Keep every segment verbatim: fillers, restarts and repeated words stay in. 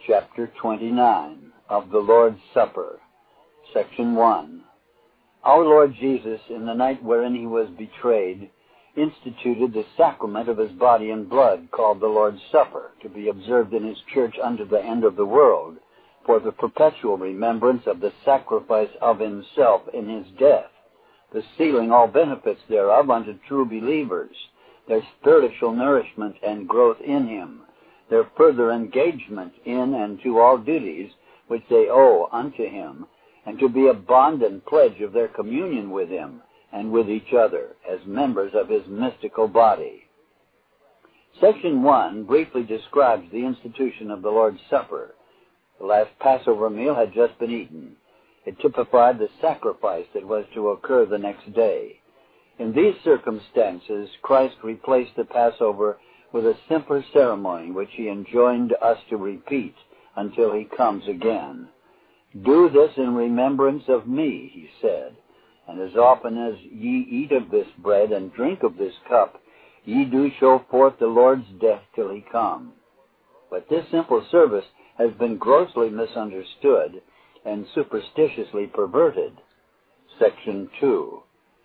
Chapter twenty-nine of the Lord's Supper, Section one. Our Lord Jesus, in the night wherein he was betrayed, instituted the sacrament of his body and blood, called the Lord's Supper, to be observed in his church unto the end of the world, for the perpetual remembrance of the sacrifice of himself in his death, the sealing all benefits thereof unto true believers, their spiritual nourishment and growth in him, their further engagement in and to all duties which they owe unto him, and to be a bond and pledge of their communion with him and with each other as members of his mystical body. Section one briefly describes the institution of the Lord's Supper. The last Passover meal had just been eaten. It typified the sacrifice that was to occur the next day. In these circumstances, Christ replaced the Passover with a simpler ceremony which he enjoined us to repeat until he comes again. Do this in remembrance of me, he said, and as often as ye eat of this bread and drink of this cup, ye do show forth the Lord's death till he come. But this simple service has been grossly misunderstood and superstitiously perverted. Section two.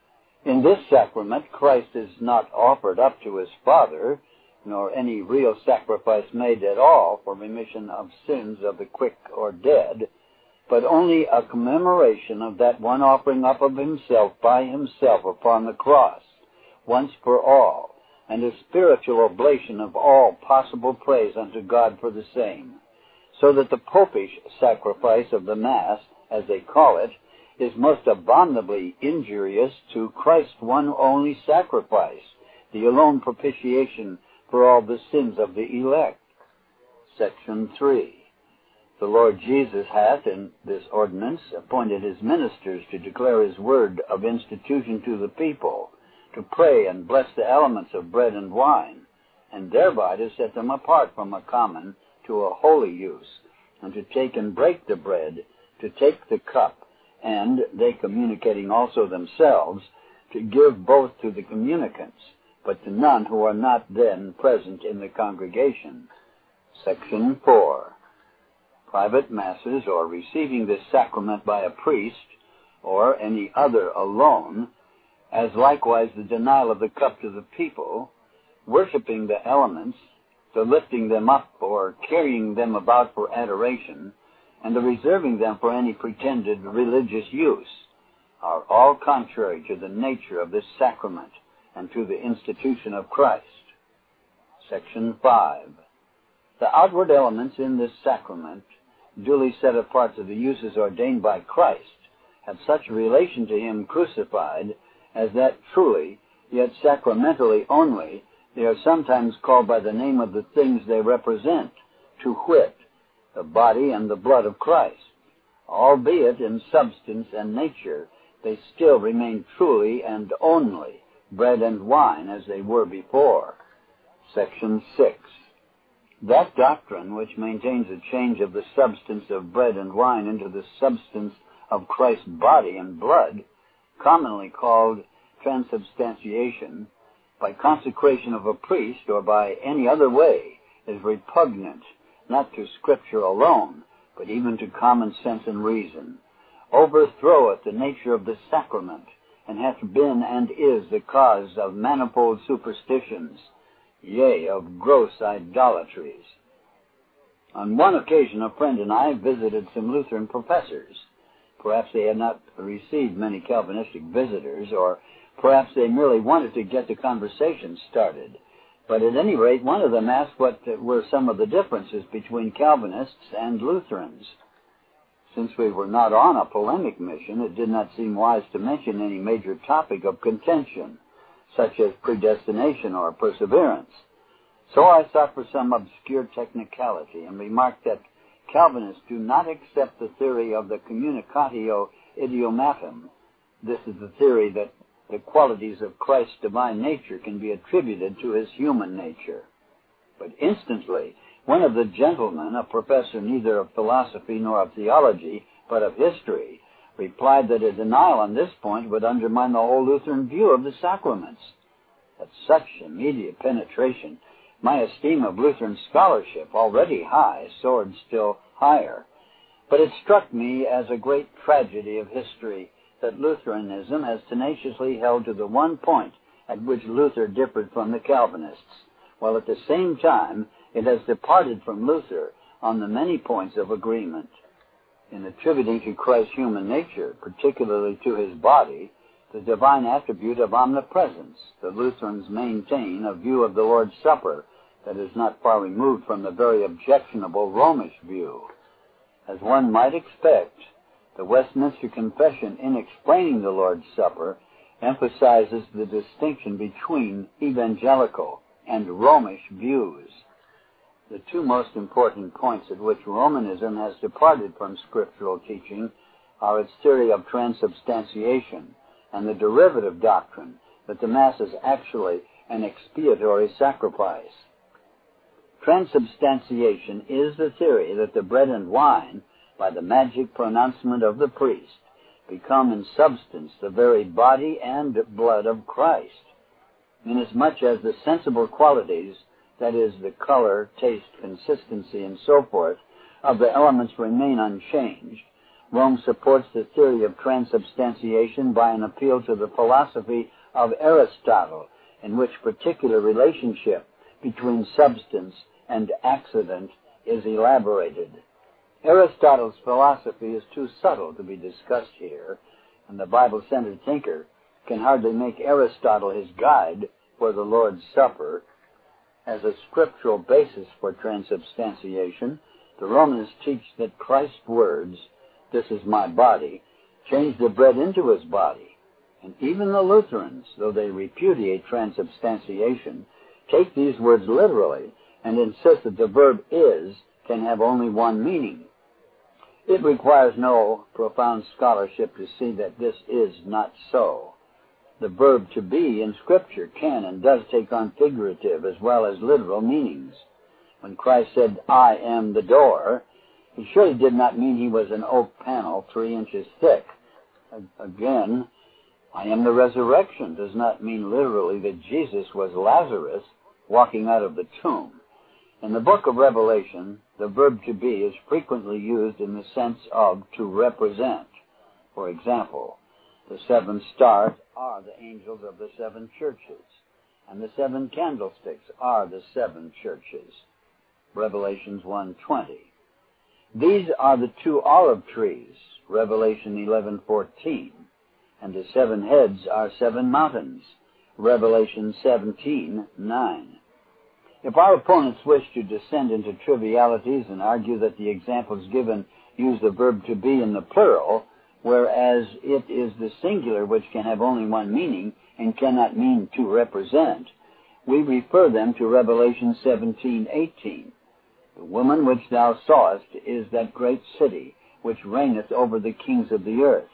In this sacrament, Christ is not offered up to his Father, nor any real sacrifice made at all for remission of sins of the quick or dead, but only a commemoration of that one offering up of himself by himself upon the cross, once for all, and a spiritual oblation of all possible praise unto God for the same, so that the popish sacrifice of the Mass, as they call it, is most abominably injurious to Christ's one only sacrifice, the alone propitiation for all the sins of the elect. Section three. The Lord Jesus hath, in this ordinance, appointed his ministers to declare his word of institution to the people, to pray and bless the elements of bread and wine, and thereby to set them apart from a common to a holy use, and to take and break the bread, to take the cup, and, they communicating also themselves, to give both to the communicants, but to none who are not then present in the congregation. Section four. Private masses, or receiving this sacrament by a priest, or any other alone, as likewise the denial of the cup to the people, worshipping the elements, the lifting them up or carrying them about for adoration, and the reserving them for any pretended religious use, are all contrary to the nature of this sacrament and to the institution of Christ. Section five. The outward elements in this sacrament, duly set apart to the uses ordained by Christ, have such a relation to him crucified as that truly, yet sacramentally only, they are sometimes called by the name of the things they represent, to wit, the body and the blood of Christ. Albeit in substance and nature, they still remain truly and only bread and wine as they were before. Section six. That doctrine which maintains a change of the substance of bread and wine into the substance of Christ's body and blood, commonly called transubstantiation, by consecration of a priest or by any other way, is repugnant, not to Scripture alone, but even to common sense and reason, overthroweth the nature of the sacrament, and hath been and is the cause of manifold superstitions, yea, of gross idolatries. On one occasion, a friend and I visited some Lutheran professors. Perhaps they had not received many Calvinistic visitors, or perhaps they merely wanted to get the conversation started. But at any rate, one of them asked what were some of the differences between Calvinists and Lutherans. Since we were not on a polemic mission, it did not seem wise to mention any major topic of contention, such as predestination or perseverance. So I sought for some obscure technicality and remarked that Calvinists do not accept the theory of the communicatio idiomatum. This is the theory that the qualities of Christ's divine nature can be attributed to his human nature. But instantly, one of the gentlemen, a professor neither of philosophy nor of theology, but of history, replied that a denial on this point would undermine the whole Lutheran view of the sacraments. That such immediate penetration My esteem of Lutheran scholarship, already high, soared still higher. But it struck me as a great tragedy of history that Lutheranism has tenaciously held to the one point at which Luther differed from the Calvinists, while at the same time it has departed from Luther on the many points of agreement. In attributing to Christ's human nature, particularly to his body, the divine attribute of omnipresence, the Lutherans maintain a view of the Lord's Supper that is not far removed from the very objectionable Romish view. As one might expect, the Westminster Confession, in explaining the Lord's Supper, emphasizes the distinction between evangelical and Romish views. The two most important points at which Romanism has departed from scriptural teaching are its theory of transubstantiation and the derivative doctrine that the Mass is actually an expiatory sacrifice. Transubstantiation is the theory that the bread and wine, by the magic pronouncement of the priest, become in substance the very body and blood of Christ. Inasmuch as the sensible qualities, that is, the color, taste, consistency, and so forth, of the elements remain unchanged, Rome supports the theory of transubstantiation by an appeal to the philosophy of Aristotle, in which particular relationship between substance and accident is elaborated. Aristotle's philosophy is too subtle to be discussed here, and the Bible-centered thinker can hardly make Aristotle his guide for the Lord's Supper. As a scriptural basis for transubstantiation, the Romans teach that Christ's words, "This is my body," change the bread into his body. And even the Lutherans, though they repudiate transubstantiation, take these words literally and insist that the verb is can have only one meaning. It requires no profound scholarship to see that this is not so. The verb to be in Scripture can and does take on figurative as well as literal meanings. When Christ said, "I am the door," he surely did not mean he was an oak panel three inches thick. Again, "I am the resurrection" does not mean literally that Jesus was Lazarus walking out of the tomb. In the book of Revelation, the verb to be is frequently used in the sense of to represent. For example, the seven stars are the angels of the seven churches, and the seven candlesticks are the seven churches. Revelations one twenty. These are the two olive trees, Revelation eleven fourteen, and the seven heads are seven mountains, Revelation seventeen nine. If our opponents wish to descend into trivialities and argue that the examples given use the verb to be in the plural, whereas it is the singular which can have only one meaning and cannot mean to represent, we refer them to Revelation seventeen eighteen. The woman which thou sawest is that great city which reigneth over the kings of the earth.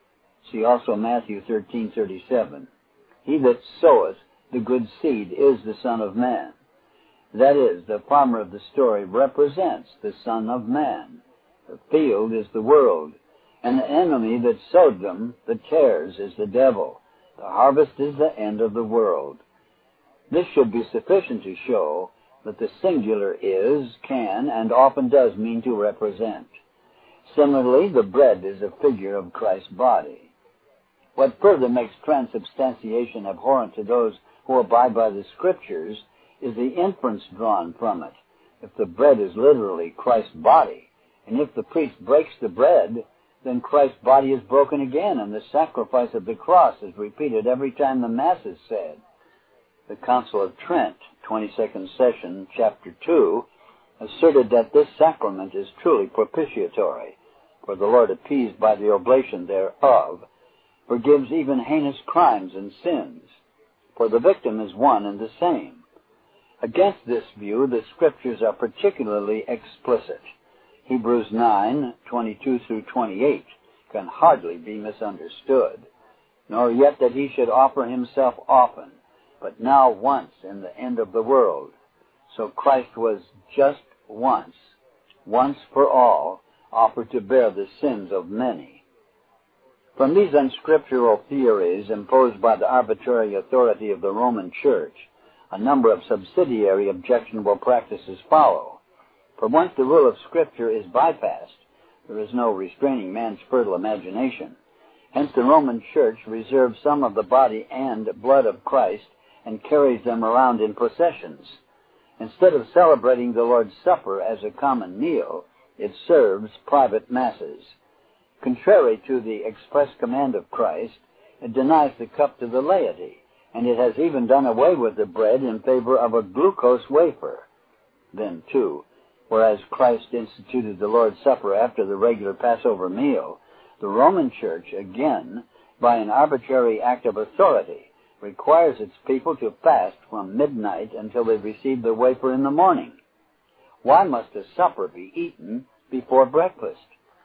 See also Matthew thirteen thirty-seven. He that soweth the good seed is the Son of Man. That is, the farmer of the story represents the Son of Man. The field is the world, and the enemy that sowed them, the tares, is the devil. The harvest is the end of the world. This should be sufficient to show that the singular is, can, and often does mean to represent. Similarly, the bread is a figure of Christ's body. What further makes transubstantiation abhorrent to those who abide by the Scriptures is the inference drawn from it. If the bread is literally Christ's body, and if the priest breaks the bread, then Christ's body is broken again, and the sacrifice of the cross is repeated every time the Mass is said. The Council of Trent, twenty-second session, chapter two, asserted that this sacrament is truly propitiatory, for the Lord, appeased by the oblation thereof, forgives even heinous crimes and sins, for the victim is one and the same. Against this view, the Scriptures are particularly explicit. Hebrews nine twenty-two through twenty-eight can hardly be misunderstood, nor yet that he should offer himself often, but now once in the end of the world. So Christ was just once, once for all, offered to bear the sins of many. From these unscriptural theories imposed by the arbitrary authority of the Roman Church, a number of subsidiary objectionable practices follow. For once the rule of Scripture is bypassed, there is no restraining man's fertile imagination. Hence the Roman Church reserves some of the body and blood of Christ and carries them around in processions. Instead of celebrating the Lord's Supper as a common meal, it serves private masses. Contrary to the express command of Christ, it denies the cup to the laity, and it has even done away with the bread in favor of a glucose wafer. Then, too, whereas Christ instituted the Lord's Supper after the regular Passover meal, the Roman Church, again, by an arbitrary act of authority, requires its people to fast from midnight until they receive the wafer in the morning. Why must a supper be eaten before breakfast?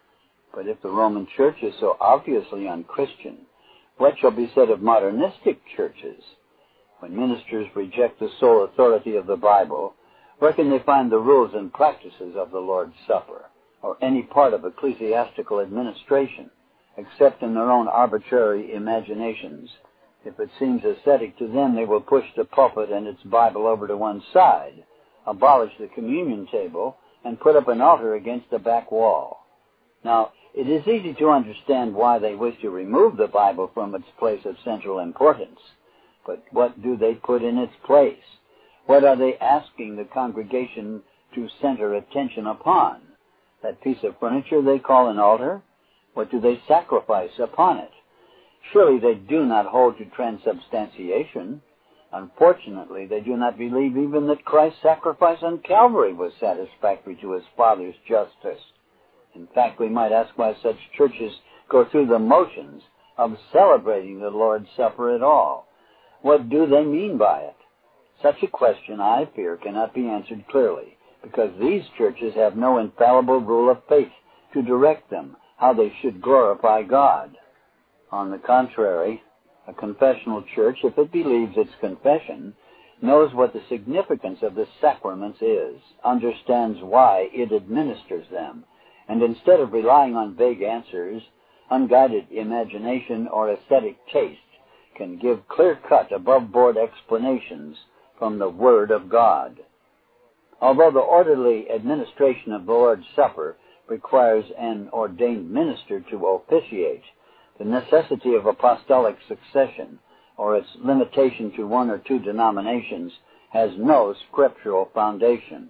But if the Roman Church is so obviously unchristian, what shall be said of modernistic churches? When ministers reject the sole authority of the Bible, where can they find the rules and practices of the Lord's Supper, or any part of ecclesiastical administration, except in their own arbitrary imaginations? If it seems ascetic to them, they will push the pulpit and its Bible over to one side, abolish the communion table, and put up an altar against the back wall. Now, it is easy to understand why they wish to remove the Bible from its place of central importance. But what do they put in its place? What are they asking the congregation to center attention upon? That piece of furniture they call an altar? What do they sacrifice upon it? Surely they do not hold to transubstantiation. Unfortunately, they do not believe even that Christ's sacrifice on Calvary was satisfactory to his Father's justice. In fact, we might ask why such churches go through the motions of celebrating the Lord's Supper at all. What do they mean by it? Such a question, I fear, cannot be answered clearly, because these churches have no infallible rule of faith to direct them how they should glorify God. On the contrary, a confessional church, if it believes its confession, knows what the significance of the sacraments is, understands why it administers them, and instead of relying on vague answers, unguided imagination, or aesthetic taste, can give clear-cut, above-board explanations from the Word of God. Although the orderly administration of the Lord's Supper requires an ordained minister to officiate, the necessity of apostolic succession, or its limitation to one or two denominations, has no scriptural foundation.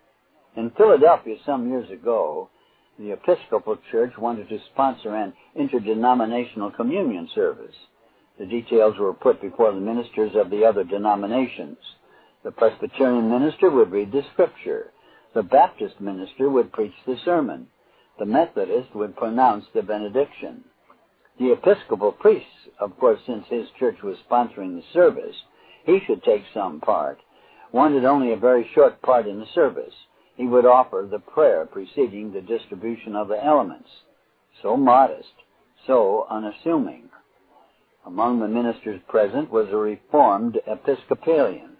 In Philadelphia some years ago, the Episcopal Church wanted to sponsor an interdenominational communion service. The details were put before the ministers of the other denominations. The Presbyterian minister would read the Scripture. The Baptist minister would preach the sermon. The Methodist would pronounce the benediction. The Episcopal priest, of course, since his church was sponsoring the service, he should take some part, wanted only a very short part in the service. He would offer the prayer preceding the distribution of the elements. So modest, so unassuming. Among the ministers present was a Reformed Episcopalian.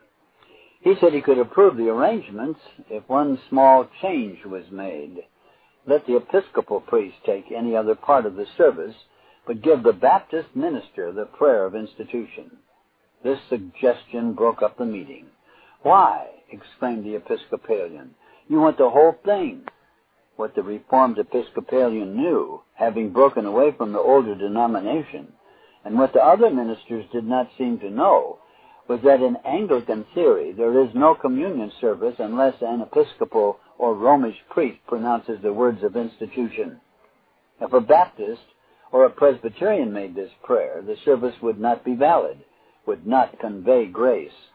He said he could approve the arrangements if one small change was made. Let the Episcopal priest take any other part of the service, but give the Baptist minister the prayer of institution. This suggestion broke up the meeting. "Why?" exclaimed the Episcopalian. "You want the whole thing." What the Reformed Episcopalian knew, having broken away from the older denomination, and what the other ministers did not seem to know, was that in Anglican theory there is no communion service unless an Episcopal or Romish priest pronounces the words of institution. If a Baptist or a Presbyterian made this prayer, the service would not be valid, would not convey grace.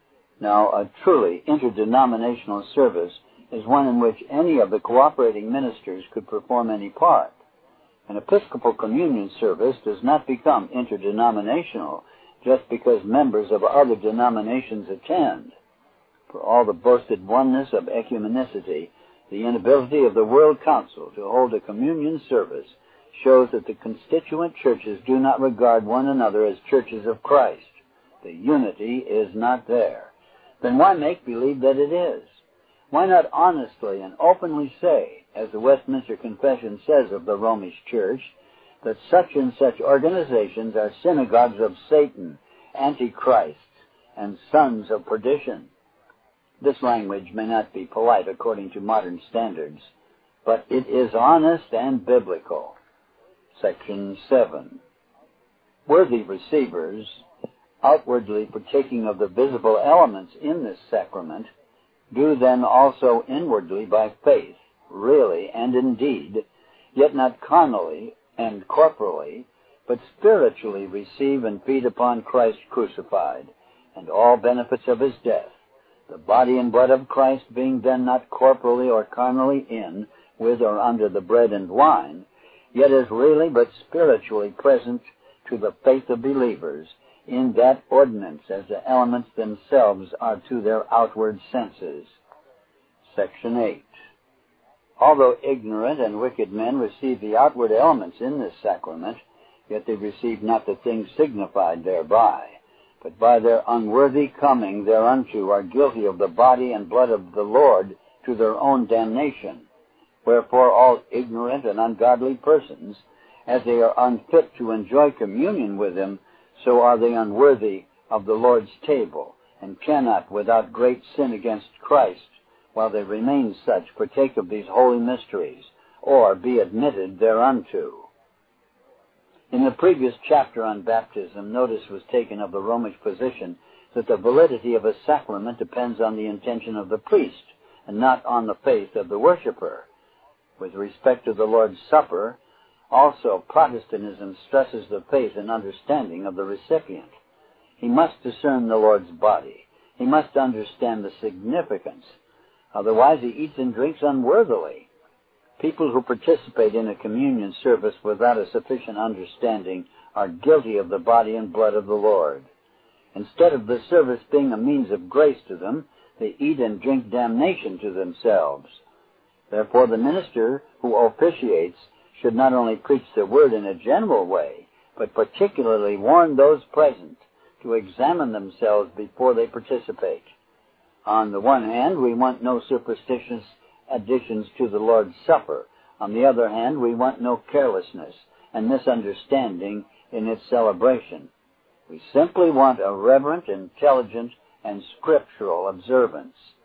Now, a truly interdenominational service is one in which any of the cooperating ministers could perform any part. An Episcopal communion service does not become interdenominational just because members of other denominations attend. For all the boasted oneness of ecumenicity, the inability of the World Council to hold a communion service shows that the constituent churches do not regard one another as churches of Christ. The unity is not there. Then why make believe that it is? Why not honestly and openly say, as the Westminster Confession says of the Romish Church, that such and such organizations are synagogues of Satan, antichrists, and sons of perdition. This language may not be polite according to modern standards, but it is honest and biblical. Section seven. Worthy receivers, outwardly partaking of the visible elements in this sacrament, do then also inwardly by faith, really and indeed, yet not carnally and corporally, but spiritually receive and feed upon Christ crucified, and all benefits of his death, the body and blood of Christ being then not corporally or carnally in, with or under the bread and wine, yet is really but spiritually present to the faith of believers in that ordinance as the elements themselves are to their outward senses. Section eight. Although ignorant and wicked men receive the outward elements in this sacrament, yet they receive not the things signified thereby, but by their unworthy coming thereunto are guilty of the body and blood of the Lord to their own damnation. Wherefore all ignorant and ungodly persons, as they are unfit to enjoy communion with him, so are they unworthy of the Lord's table, and cannot, without great sin against Christ, while they remain such, partake of these holy mysteries, or be admitted thereunto. In the previous chapter on baptism, notice was taken of the Romish position that the validity of a sacrament depends on the intention of the priest, and not on the faith of the worshiper. With respect to the Lord's Supper, also Protestantism stresses the faith and understanding of the recipient. He must discern the Lord's body. He must understand the significance. Otherwise he eats and drinks unworthily. People who participate in a communion service without a sufficient understanding are guilty of the body and blood of the Lord. Instead of the service being a means of grace to them, they eat and drink damnation to themselves. Therefore, the minister who officiates should not only preach the word in a general way, but particularly warn those present to examine themselves before they participate. On the one hand, we want no superstitious additions to the Lord's Supper. On the other hand, we want no carelessness and misunderstanding in its celebration. We simply want a reverent, intelligent, and scriptural observance.